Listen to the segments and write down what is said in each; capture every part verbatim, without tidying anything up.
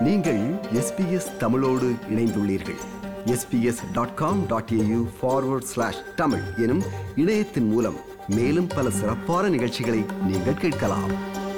நீங்கள் எஸ்பிஎஸ் தமிழோடு இணைந்துள்ளீர்கள். SBS dot com dot AU forward slash Tamil எனும் இணையத்தின் மூலம் மேலும் பல சிறப்பான நிகழ்ச்சிகளை நீங்கள் கேட்கலாம்.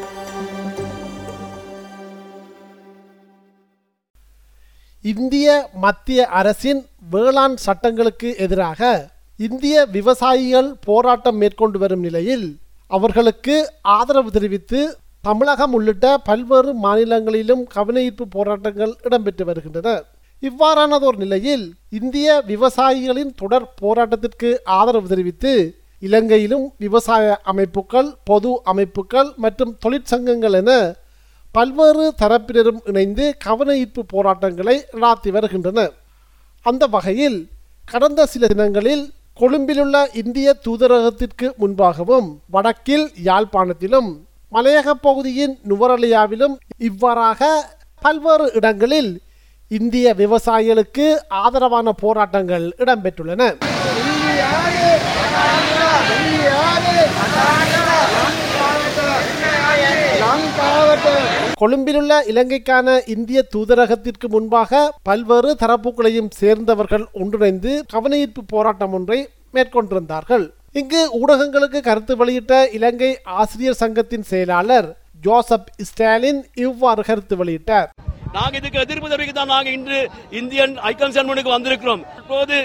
இந்திய மத்திய அரசின் வேளாண் சட்டங்களுக்கு எதிராக இந்திய விவசாயிகள் போராட்டம் மேற்கொண்டு வரும் நிலையில் அவர்களுக்கு ஆதரவு தெரிவித்து தமிழகம் உள்ளிட்ட பல்வேறு மாநிலங்களிலும் கவனஈர்ப்பு போராட்டங்கள் இடம்பெற்று வருகின்றன. இவ்வாறானதோர் நிலையில் இந்திய விவசாயிகளின் தொடர் போராட்டத்திற்கு ஆதரவு தெரிவித்து இலங்கையிலும் விவசாய அமைப்புகள், பொது அமைப்புகள் மற்றும் தொழிற்சங்கங்கள் என பல்வேறு தரப்பினரும் இணைந்து கவனஈர்ப்பு போராட்டங்களை நடத்தி வருகின்றனர். அந்த வகையில் கடந்த சில தினங்களில் கொழும்பிலுள்ள இந்திய தூதரகத்திற்கு முன்பாகவும், வடக்கில் யாழ்ப்பாணத்திலும், மலையக பகுதியின் நுவரெலியாவிலும் இவ்வாறாக பல்வேறு இடங்களில் இந்திய விவசாயிகளுக்கு ஆதரவான போராட்டங்கள் இடம்பெற்றுள்ளன. கொழும்பிலுள்ள இலங்கைக்கான இந்திய தூதரகத்திற்கு முன்பாக பல்வேறு தரப்புகளையும் சேர்ந்தவர்கள் ஒன்றிணைந்து கவனஈர்ப்பு போராட்டம் ஒன்றை மேற்கொண்டிருந்தார்கள். இங்கு ஊடகங்களுக்கு கருத்து வெளியிட்ட இலங்கை ஆசிரியர் சங்கத்தின் செயலாளர் ஜோசப் ஸ்டாலின் இவ்வாறு கருத்து வெளியிட்டார். நாங்கள் இதுக்கு எதிர்ப்பு தெரிவிக்க தான் நாங்கள் இன்று இந்தியன் ஐக்கன் செரமனிக்கு வந்திருக்கிறோம். இப்போது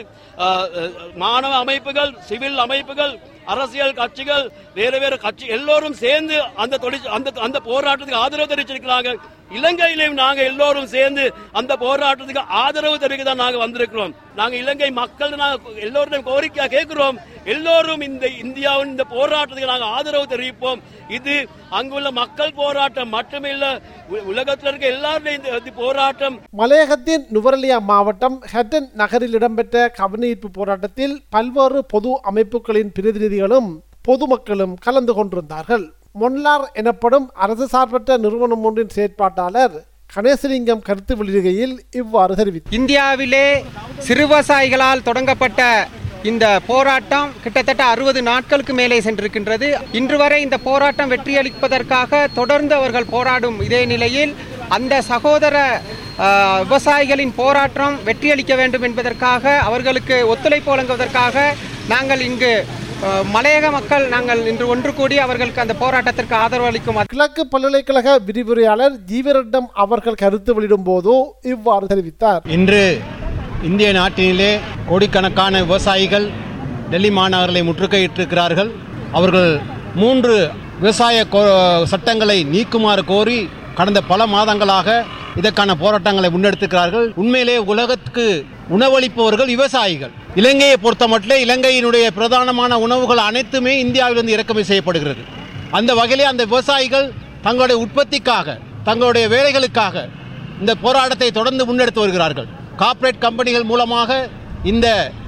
மாணவ அமைப்புகள், சிவில் அமைப்புகள், அரசியல் கட்சிகள், வேறு வேறு கட்சி எல்லோரும் சேர்ந்து அந்த தொழில் அந்த அந்த போராட்டத்துக்கு ஆதரவு தெரிவிச்சிருக்கிறாங்க. இலங்கையிலும் நாங்க எல்லோரும் சேர்ந்து அந்த போராட்டத்துக்கு ஆதரவு தெரிவிக்க தான் நாங்க வந்திருக்கிறோம். நாங்க இலங்கை மக்கள் எல்லோரும் கோரிக்கையா கேட்கிறோம், எல்லோரும் இந்த இந்தியாவின் இந்த போராட்டத்துக்கு நாங்க ஆதரவு தெரிவிப்போம். இது அங்குள்ள மக்கள் போராட்டம் மட்டுமில்ல, உலகத்தில் இருக்க எல்லாருடைய இந்த போராட்டம். மலையகத்தின் நுவரெலியா மாவட்டம் ஹட்டன் நகரில் இடம்பெற்ற கவனஈர்ப்பு போராட்டத்தில் பல்வேறு பொது அமைப்புகளின் பிரதிநிதிகளும் பொதுமக்களும் கலந்து கொண்டிருந்தார்கள். மொன்லார் எனப்படும் அரசு சார்பற்ற நிறுவனம் ஒன்றின் செயற்பாட்டாளர் கணேசலிங்கம் கருத்து வெளியிடுகையில் இவ்வாறு தெரிவித்தார். இந்தியாவிலே சிறு விவசாயிகளால் தொடங்கப்பட்ட இந்த போராட்டம் கிட்டத்தட்ட அறுபது நாட்களுக்கு மேலே சென்றிருக்கின்றது. இன்று வரை இந்த போராட்டம் வெற்றியளிப்பதற்காக தொடர்ந்து அவர்கள் போராடும் இதே நிலையில் அந்த சகோதர விவசாயிகளின் போராட்டம் வெற்றியளிக்க வேண்டும் என்பதற்காக, அவர்களுக்கு ஒத்துழைப்பு வழங்குவதற்காக நாங்கள் இங்கு மலையக மக்கள் நாங்கள் இன்று ஒன்று கூடி அவர்களுக்கு அந்த போராட்டத்திற்கு ஆதரவு அளிக்கும். கிழக்கு பல்கலைக்கழக விரிவுரையாளர் ஜீவரெட்டம் அவர்கள் கருத்து வெளியிடும் போது இவ்வாறு தெரிவித்தார். இன்று இந்திய நாட்டிலே கோடிக்கணக்கான விவசாயிகள் டெல்லி மாநகரை முற்றுகையிட்டிருக்கிறார்கள். அவர்கள் மூன்று விவசாய சட்டங்களை நீக்குமாறு கோரி கடந்த பல மாதங்களாக இதற்கான போராட்டங்களை முன்னெடுத்திருக்கிறார்கள். உண்மையிலே உலகத்துக்கு உணவளிப்பவர்கள் விவசாயிகள். இலங்கையை பொறுத்த மட்டும் இலங்கையினுடைய பிரதானமான உணவுகள் அனைத்துமே இந்தியாவிலிருந்து இறக்குமதி செய்யப்படுகிறது. அந்த வகையிலே அந்த விவசாயிகள் தங்களுடைய உற்பத்திக்காக, தங்களுடைய வேலைகளுக்காக இந்த போராட்டத்தை தொடர்ந்து முன்னெடுத்து வருகிறார்கள். கார்ப்பரேட் கம்பெனிகள் மூலமாக இந்த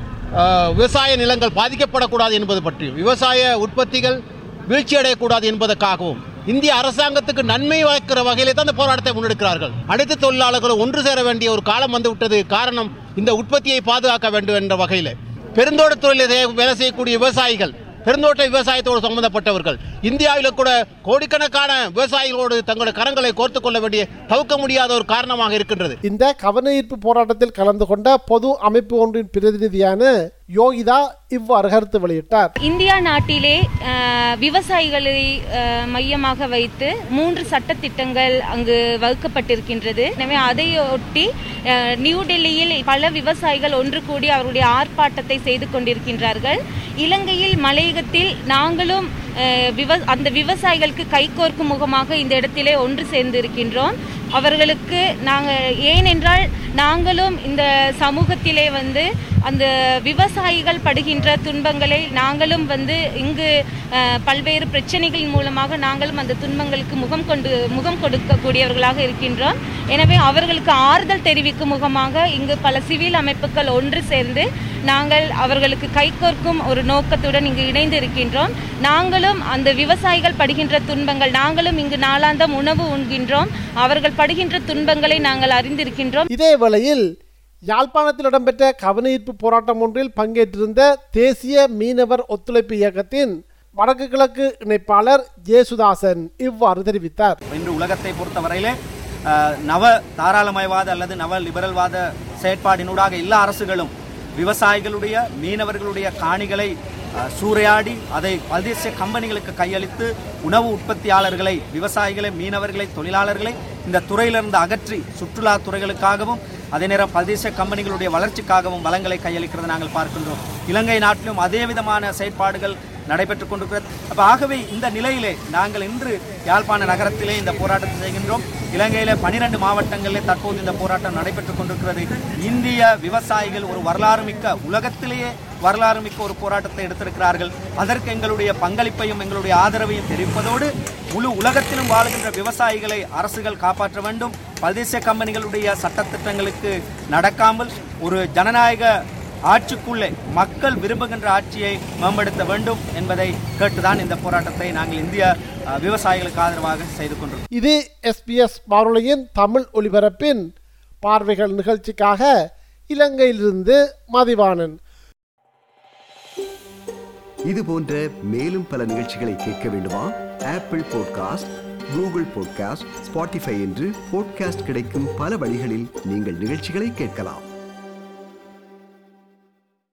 விவசாய நிலங்கள் பாதிக்கப்படக்கூடாது என்பது பற்றியும், விவசாய உற்பத்திகள் வீழ்ச்சியடையக்கூடாது என்பதற்காகவும் இந்திய அரசாங்கத்துக்கு நன்மை வழங்குகிற வகையிலே தான் இந்த போராட்டத்தை முன்னெடுக்கிறார்கள். அனைத்து தொழிலாளர்களும் ஒன்று சேர வேண்டிய ஒரு காலம் வந்து விட்டது. காரணம், இந்த உற்பத்தியை பாதுகாக்க வேண்டும் என்ற வகையில் பெருந்தோட்ட தொழிலில் வேலை செய்யக்கூடிய விவசாயிகள், பெருந்தோட்ட விவசாயத்தோடு சம்பந்தப்பட்டவர்கள் இந்தியாவில் கூட கோடிக்கணக்கான விவசாயிகளோடு தங்களுடைய கரங்களை கோர்த்துக் கொள்ள வேண்டிய தவிர்க்க முடியாத ஒரு காரணமாக இருக்கின்றது. இந்த கவனஈர்ப்பு போராட்டத்தில் கலந்து கொண்ட பொது அமைப்பு ஒன்றின் பிரதிநிதியான யோகிதா இவ்வாறு கருத்து வெளியிட்டார். இந்தியா நாட்டிலே விவசாயிகளை மையமாக வைத்து மூன்று சட்ட திட்டங்கள் அங்கு வகுக்கப்பட்டிருக்கின்றது. எனவே அதையொட்டி நியூ டெல்லியில் பல விவசாயிகள் ஒன்று கூடி அவருடைய ஆர்ப்பாட்டத்தை செய்து கொண்டிருக்கின்றார்கள். இலங்கையில் மலையகத்தில் நாங்களும் அந்த விவசாயிகளுக்கு கைகோர்க்கும் முகமாக இந்த இடத்திலே ஒன்று சேர்ந்து இருக்கின்றோம். அவர்களுக்கு நாங்கள் ஏனென்றால் நாங்களும் இந்த சமூகத்திலே வந்து அந்த விவசாயிகள் படுகின்ற துன்பங்களை நாங்களும் வந்து இங்கு பல்வேறு பிரச்சனைகளின் மூலமாக நாங்களும் அந்த துன்பங்களுக்கு முகம் கொண்டு முகம் கொடுக்கக்கூடியவர்களாக இருக்கின்றோம். எனவே அவர்களுக்கு ஆறுதல் தெரிவிக்கும் முகமாக இங்கு பல சிவில் அமைப்புகள் ஒன்று சேர்ந்து நாங்கள் அவர்களுக்கு கைகோர்க்கும் ஒரு நோக்கத்துடன் இங்கு இணைந்து இருக்கின்றோம். நாங்களும் அந்த விவசாயிகள் படுகின்ற துன்பங்கள், நாங்களும் இங்கு நாளாந்தம் உணவு உண்கின்றோம், அவர்கள் படுகின்ற துன்பங்களை நாங்கள் அறிந்திருக்கின்றோம். இதே வேளையில் யாழ்ப்பாணத்தில் இடம்பெற்ற கவனஈர்ப்பு போராட்டம் ஒன்றில் பங்கேற்றிருந்த தேசிய மீனவர் ஒத்துழைப்பு இயக்கத்தின் வடக்கு கிழக்கு இணைப்பாளர் ஜேசுதாசன் இவ்வாறு தெரிவித்தார். இன்று உலகத்தை பொறுத்தவரையிலே நவ தாராளமயவாத அல்லது நவ லிபரல்வாத செயற்பாடினூடாக எல்லா அரசுகளும் விவசாயிகளுடைய மீனவர்களுடைய காணிகளை சூறையாடி அதை பல்தேசிய கம்பெனிகளுக்கு கையளித்து உணவு உற்பத்தியாளர்களை, விவசாயிகளை, மீனவர்களை, தொழிலாளர்களை இந்த துறையிலிருந்து அகற்றி சுற்றுலா துறைகளுக்காகவும் அதே நேரம் பல்தேசிய கம்பெனிகளுடைய வளர்ச்சிக்காகவும் வளங்களை கையளிக்கிறதை நாங்கள் பார்க்கின்றோம். இலங்கை நாட்டிலும் அதே விதமான செயற்பாடுகள் நடைபெற்றுக் கொண்டிருக்கிறது. அப்போ ஆகவே இந்த நிலையிலே நாங்கள் இன்று யாழ்ப்பாண நகரத்திலே இந்த போராட்டத்தை செய்கின்றோம். இலங்கையிலே பனிரெண்டு மாவட்டங்களிலே தற்போது இந்த போராட்டம் நடைபெற்றுக் கொண்டிருக்கிறது. இந்திய விவசாயிகள் ஒரு வரலாறு மிக்க, உலகத்திலேயே வரலாறு மிக்க ஒரு போராட்டத்தை எடுத்திருக்கிறார்கள். அதற்கு எங்களுடைய பங்களிப்பையும் எங்களுடைய ஆதரவையும் தெரிவிப்பதோடு முழு உலகத்திலும் வாழுகின்ற விவசாயிகளை அரசுகள் காப்பாற்ற வேண்டும். பல்தேசிய கம்பெனிகளுடைய சட்டத்திட்டங்களுக்கு நடக்காமல் ஒரு ஜனநாயக ஆட்சிக்குள்ளே மக்கள் விரும்புகின்ற ஆட்சியை மேம்படுத்த வேண்டும் என்பதை கேட்டுதான் இந்த போராட்டத்தை நாங்கள் இந்திய விவசாயிகளுக்கு ஆதரவாக செய்து கொண்டோம். இது எஸ்பிஎஸ் வானொலியின் தமிழ் ஒலிபரப்பின் பார்வைகள் நிகழ்ச்சிக்காக இலங்கையிலிருந்து மதிவாணன். இது போன்ற மேலும் பல நிகழ்ச்சிகளை கேட்க வேண்டுமா? Apple podcast, Google podcast, Spotify என்று பாட்காஸ்ட் கிடைக்கும் பல வழிகளில் நீங்கள் நிகழ்ச்சிகளை கேட்கலாம்.